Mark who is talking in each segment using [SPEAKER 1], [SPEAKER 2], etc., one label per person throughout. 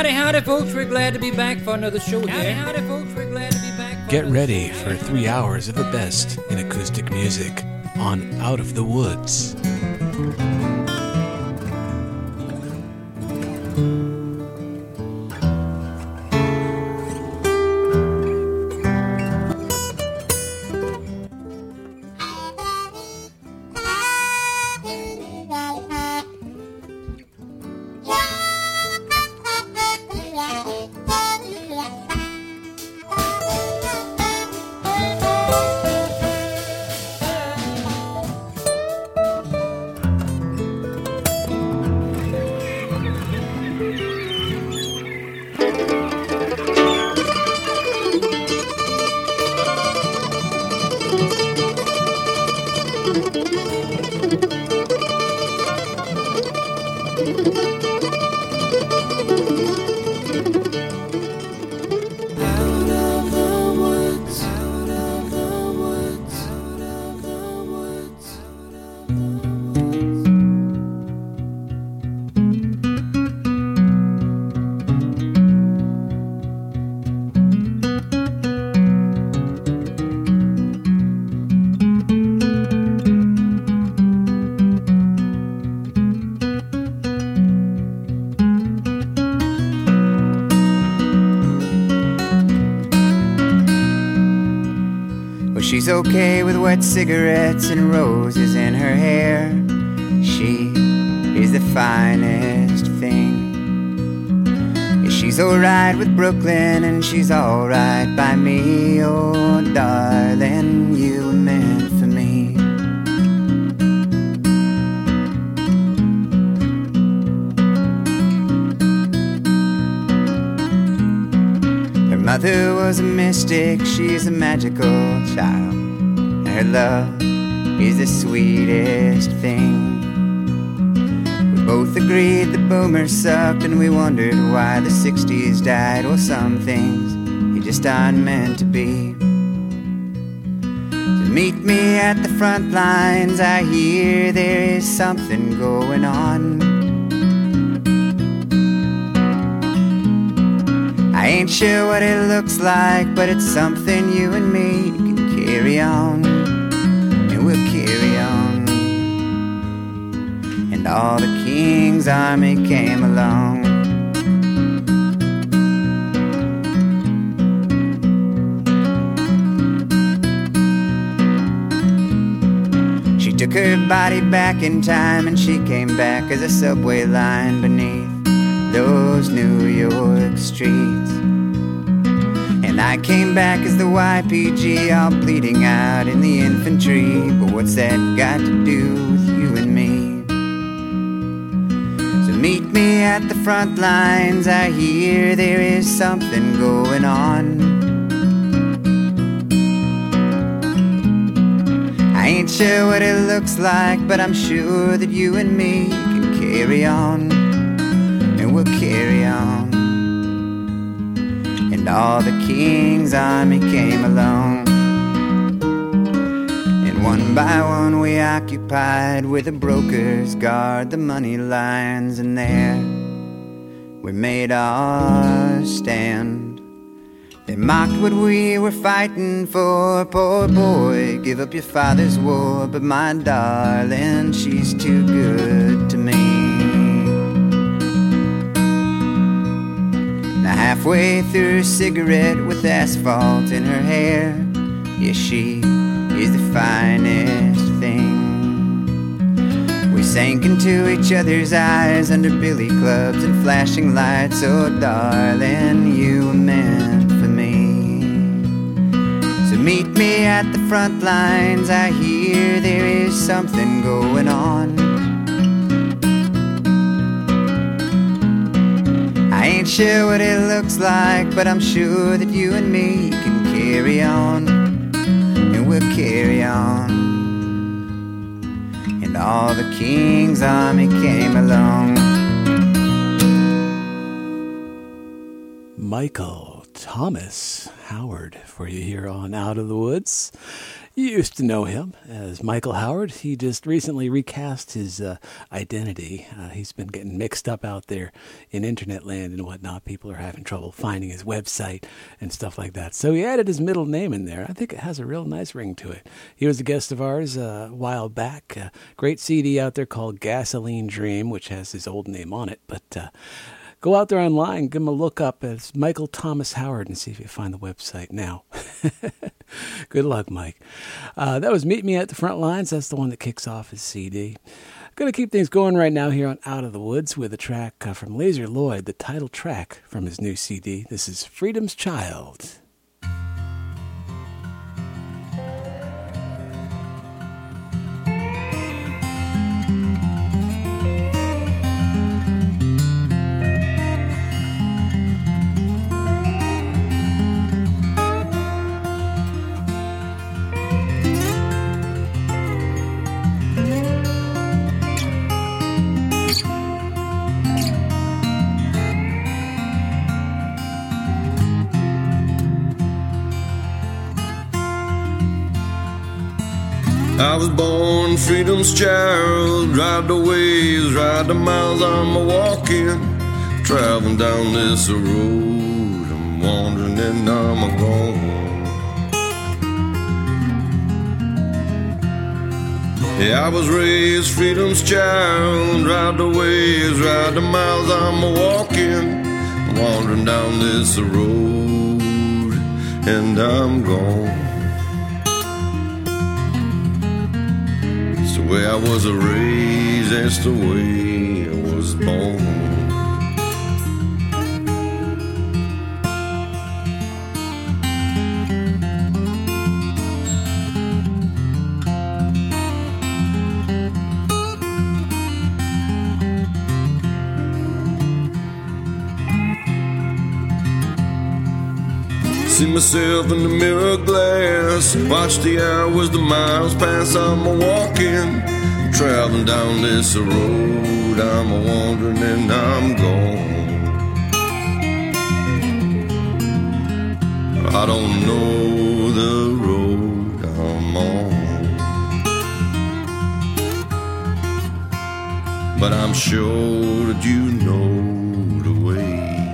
[SPEAKER 1] Howdy, howdy, folks. We're glad to be back for another show here. Howdy, folks. We're glad to be back.
[SPEAKER 2] Get ready for 3 hours of the best in acoustic music on Out of the Woods.
[SPEAKER 3] She's okay with wet cigarettes and roses in her hair. She is the finest thing. She's alright with Brooklyn and she's alright by me. Oh, darling, you were meant for me. Her mother was a mystic, she's a magical child. Her love is the sweetest thing. We both agreed the boomers sucked and we wondered why the 60s died. Well, some things you just aren't meant to be. So meet me at the front lines, I hear there is something going on. I ain't sure what it looks like, but it's something you and me can carry on. And we'll carry on. And all the King's army came along. She took her body back in time and she came back as a subway line beneath those New York streets. And I came back as the YPG, all bleeding out in the infantry. But what's that got to do with you and me? So meet me at the front lines, I hear there is something going on. I ain't sure what it looks like, but I'm sure that you and me can carry on. And we'll carry on. And all the King's army came along. And one by one we occupied where the brokers guard the money lines. And there we made our stand. They mocked what we were fighting for. Poor boy, give up your father's war. But my darling, she's too good to me. Halfway through a cigarette with asphalt in her hair. Yeah, she is the finest thing. We sank into each other's eyes under billy clubs and flashing lights. Oh, darling, you were meant for me. So meet me at the front lines, I hear there is something going on. I ain't sure what it looks like, but I'm sure that you and me can carry on. And we'll carry on. And all the King's army came along.
[SPEAKER 2] Michael Thomas Howard for you here on Out of the Woods. You used to know him as Michael Howard. He just recently recast his identity. He's been getting mixed up out there in internet land and whatnot. People are having trouble finding his website and stuff like that. So he added his middle name in there. I think it has a real nice ring to it. He was a guest of ours a while back. A great CD out there called Gasoline Dream, which has his old name on it. But go out there online, give him a look up as Michael Thomas Howard and see if you find the website now. Good luck, Mike. That was Meet Me at the Front Lines. That's the one that kicks off his CD. Going to keep things going right now here on Out of the Woods with a track from Laser Lloyd, the title track from his new CD. This is Freedom's Child.
[SPEAKER 4] I was born freedom's child, ride the waves, ride the miles I'm a-walking, traveling down this road, I'm wandering and I'm a-gone. Yeah, I was raised freedom's child, ride the waves, ride the miles I'm a-walking, wandering down this road, and I'm gone. The way I was raised, that's the way I was born. See myself in the mirror glass, watch the hours, the miles pass, I'm a-walking, traveling down this road, I'm a-wandering and I'm gone. I don't know the road I'm on, but I'm sure that you know the way.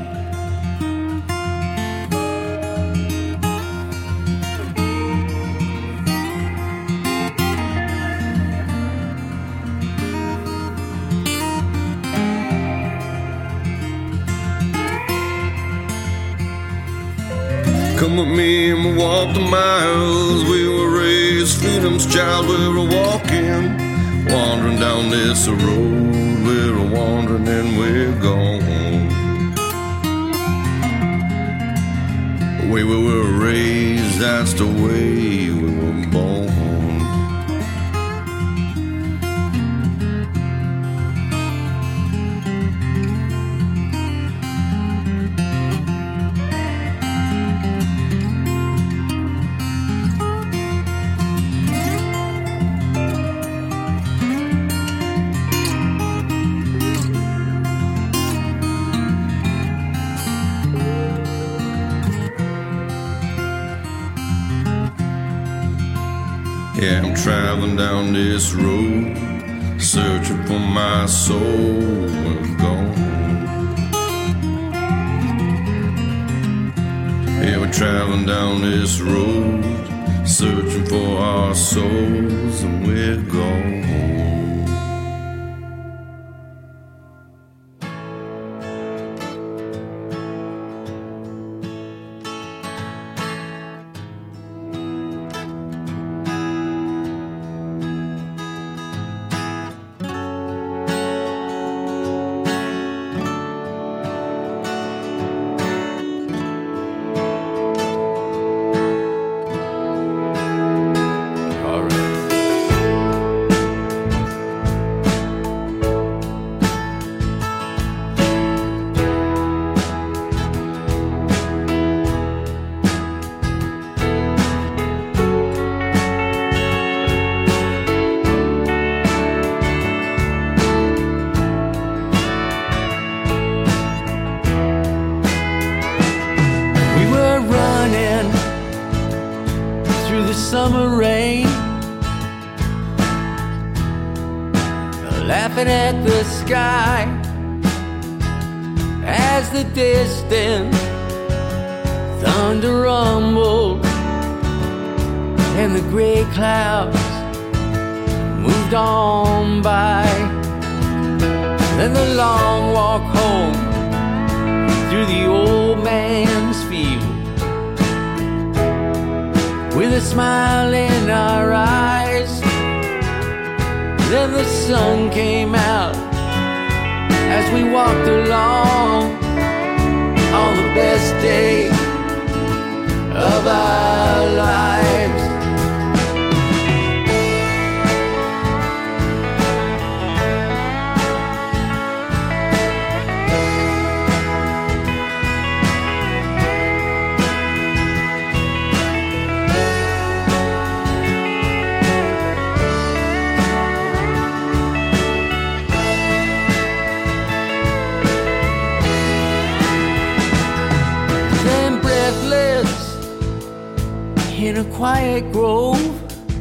[SPEAKER 4] Come with me and we'll walk the miles. We were raised freedom's child. We're a-walking, wandering down this road. We're a-wandering and we're gone. The way we were raised, that's the way we were born. Yeah, I'm traveling down this road, searching for my soul when I'm gone. Yeah, we're traveling down this road, searching for our souls, and we're gone.
[SPEAKER 5] the summer rain, laughing at the sky as the distant thunder rumbled and the gray clouds moved on by. Then the long walk home through the old man's field, with a smile in our eyes. Then the sun came out as we walked along on the best day of our lives. In a quiet grove,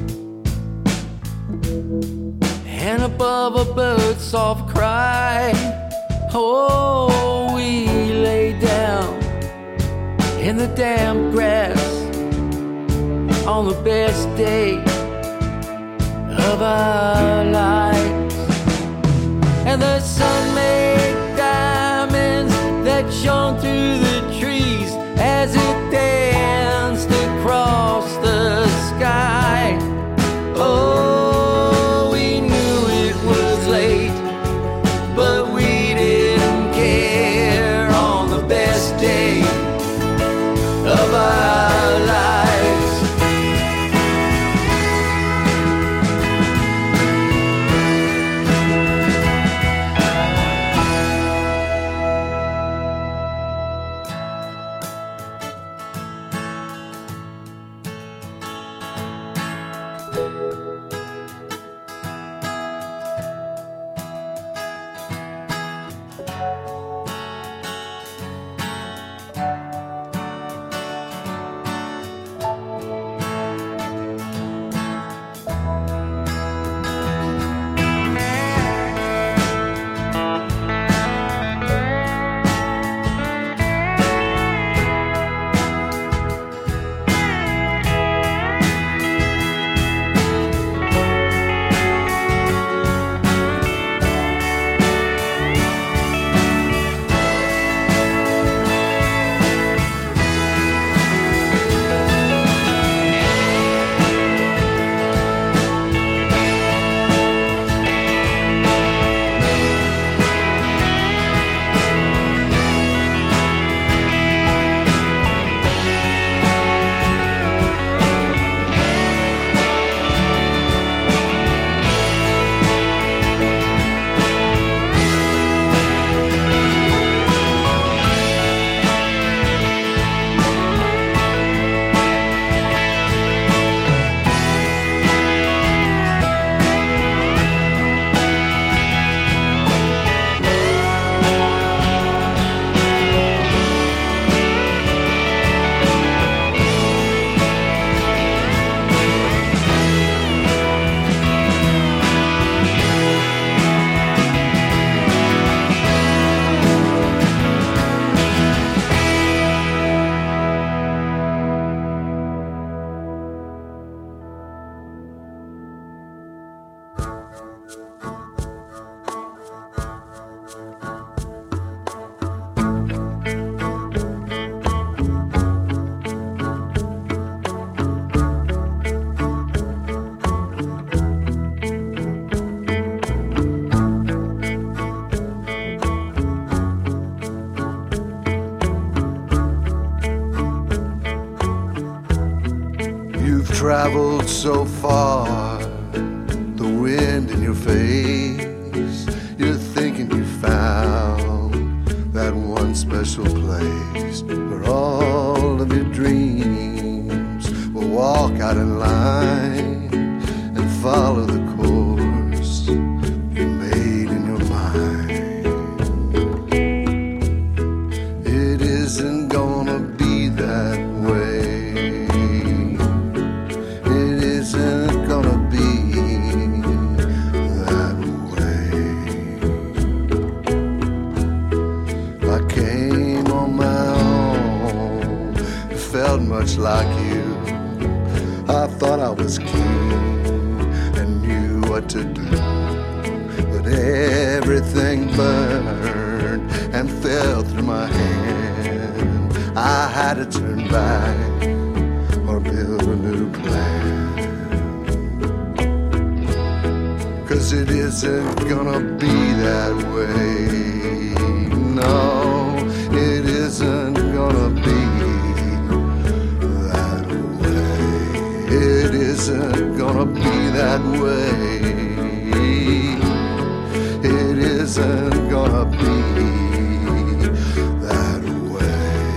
[SPEAKER 5] and above a bird's soft cry, oh, we lay down in the damp grass on the best day of our lives. And the sun made diamonds that shone through the trees as it danced across the sky. Oh, we knew it was late, but we didn't care on the best day of our lives.
[SPEAKER 6] Traveled so far, the wind in your face, you're thinking you found that one special place where all of your dreams will walk out in line and follow the course you made in your mind. It isn't gonna be that way. wasn't much like you. I thought I was king and knew what to do, but everything burned and fell through my hand. I had to turn back or build a new plan, 'cause it isn't gonna be that way. No, it isn't gonna be that way. It isn't gonna be that way. It isn't gonna be that way.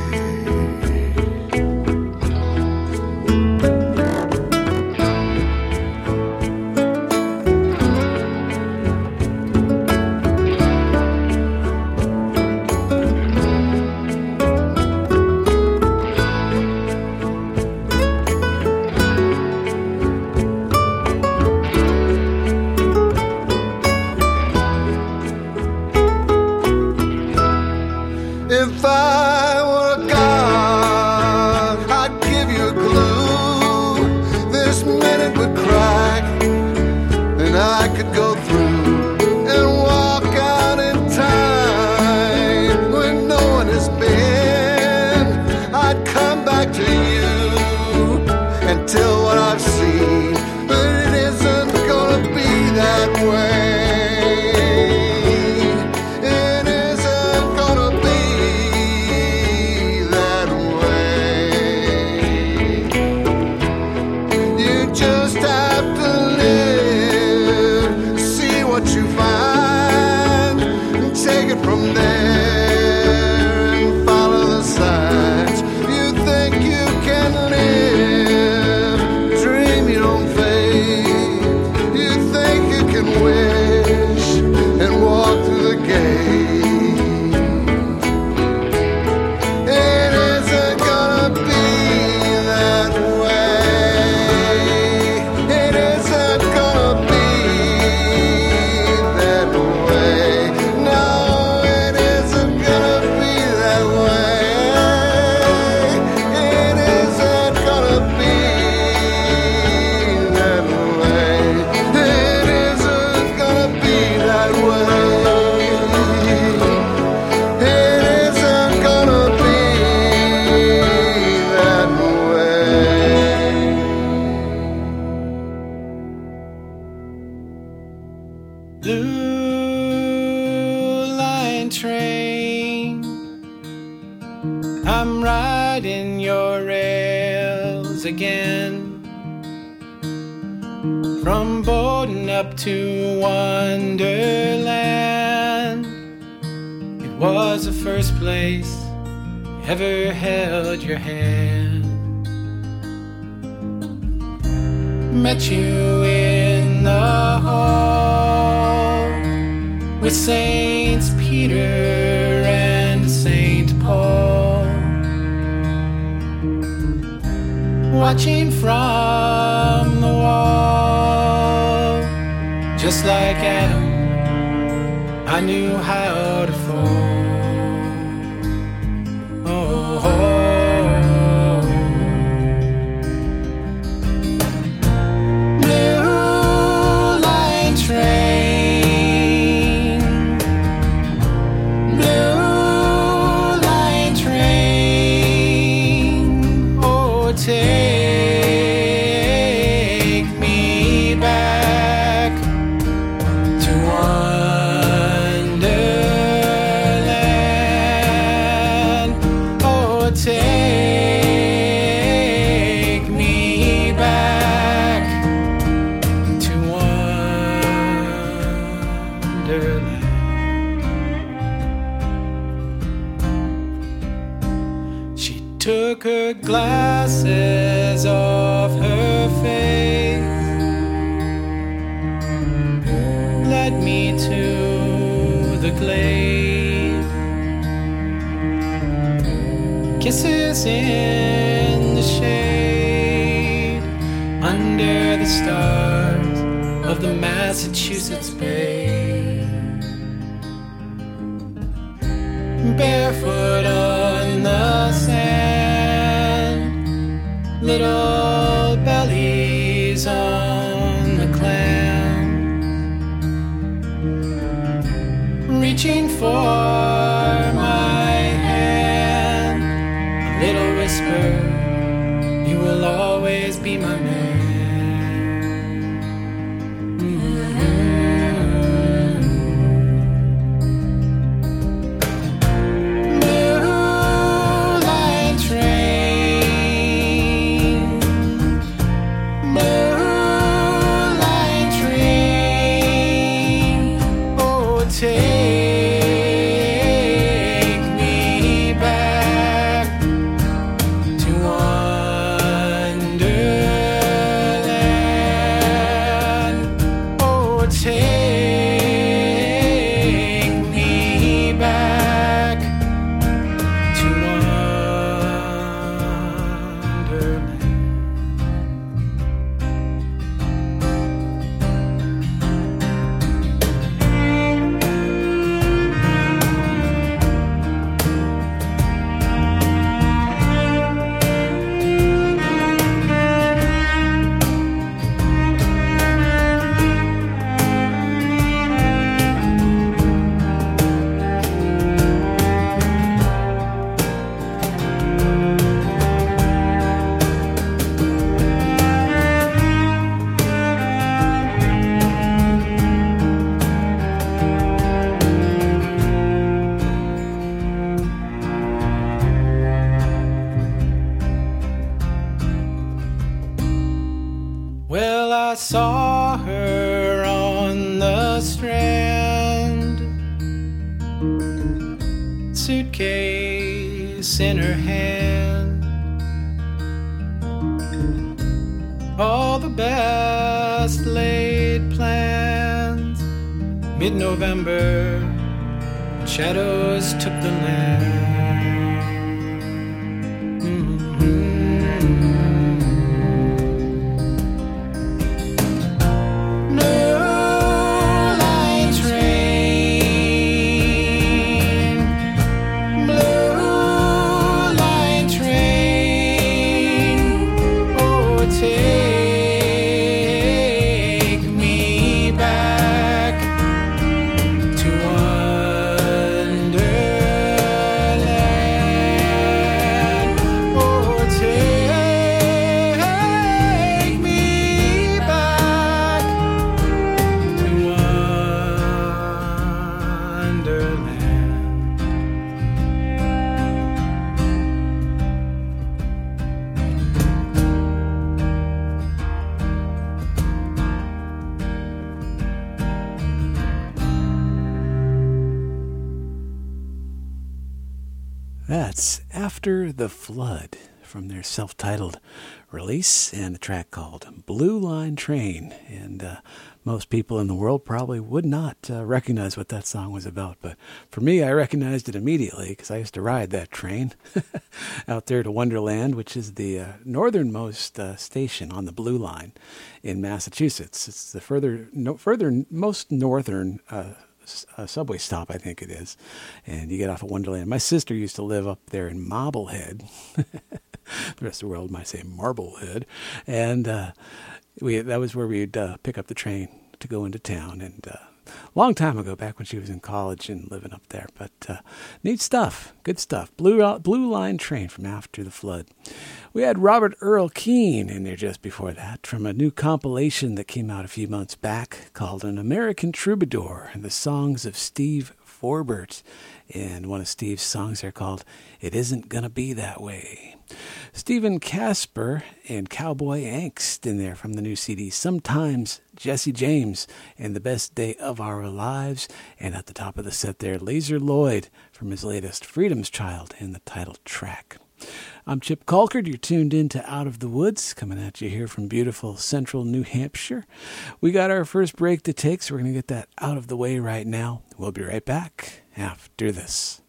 [SPEAKER 6] If I were a god, I'd give you a clue. This minute would crack, and I could go through and walk out in time when no one has been. I'd come back to you and tell what I've seen, but it isn't gonna be that way.
[SPEAKER 7] Blue line train, I'm riding your rails again. From Bowdoin up to Wonderland, it was the first place I ever held your hand. Met you in the hall with Saints Peter and Saint Paul, watching from the wall. Just like Adam, I knew how to fall. Oh, oh. Took her glasses off her face, led me to the glade, kisses in the shade, under the stars of the Massachusetts Bay. Barefoot on the sand, little bellies on the clam, reaching for my hand, a little whisper, you will always be my man. I saw her on the strand, suitcase in her hand, all the best laid plans. Mid-November, shadows took the land.
[SPEAKER 2] That's After the Flood from their self-titled release, and a track called Blue Line Train. And most people in the world probably would not recognize what that song was about. But for me, I recognized it immediately because I used to ride that train out there to Wonderland, which is the northernmost station on the Blue Line in Massachusetts. It's the furthermost northern a subway stop, I think it is, and you get off at Wonderland. My sister used to live up there in Marblehead. The rest of the world might say Marblehead, and that was where we'd pick up the train to go into town. And long time ago, back when she was in college and living up there. But neat stuff, good stuff. Blue Line Train from After the Flood. We had Robert Earl Keen in there just before that from a new compilation that came out a few months back called An American Troubadour and the Songs of Steve Forbert. And one of Steve's songs are called It Isn't Gonna Be That Way. Stephen Casper and Cowboy Angst in there from the new CD. Sometimes Jesse James and The Best Day of Our Lives. And at the top of the set there, Laser Lloyd from his latest Freedom's Child in the title track. I'm Chip Colkard. You're tuned in to Out of the Woods, coming at you here from beautiful central New Hampshire. We got our first break to take, so we're going to get that out of the way right now. We'll be right back after this.